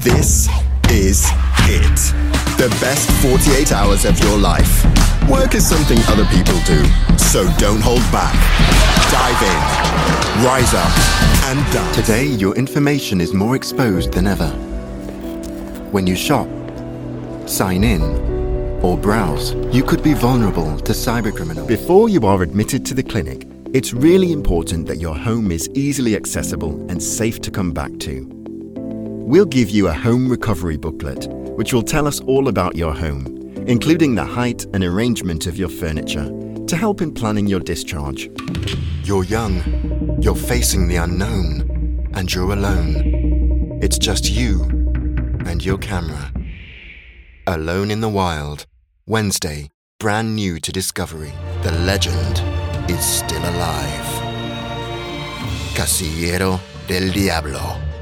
This is it. The best 48 hours of your life. Work is something other people do, so don't hold back. Dive in, rise up, and dance. Today, your information is more exposed than ever. When you shop, sign in, or browse, you could be vulnerable to cybercriminals. Before you are admitted to the clinic, it's really important that your home is easily accessible and safe to come back to. We'll give you a home recovery booklet, which will tell us all about your home, including the height and arrangement of your furniture, to help in planning your discharge. You're young, you're facing the unknown, and you're alone. It's just you and your camera. Alone in the Wild, Wednesday, brand new to Discovery. The legend is still alive. Casillero del Diablo.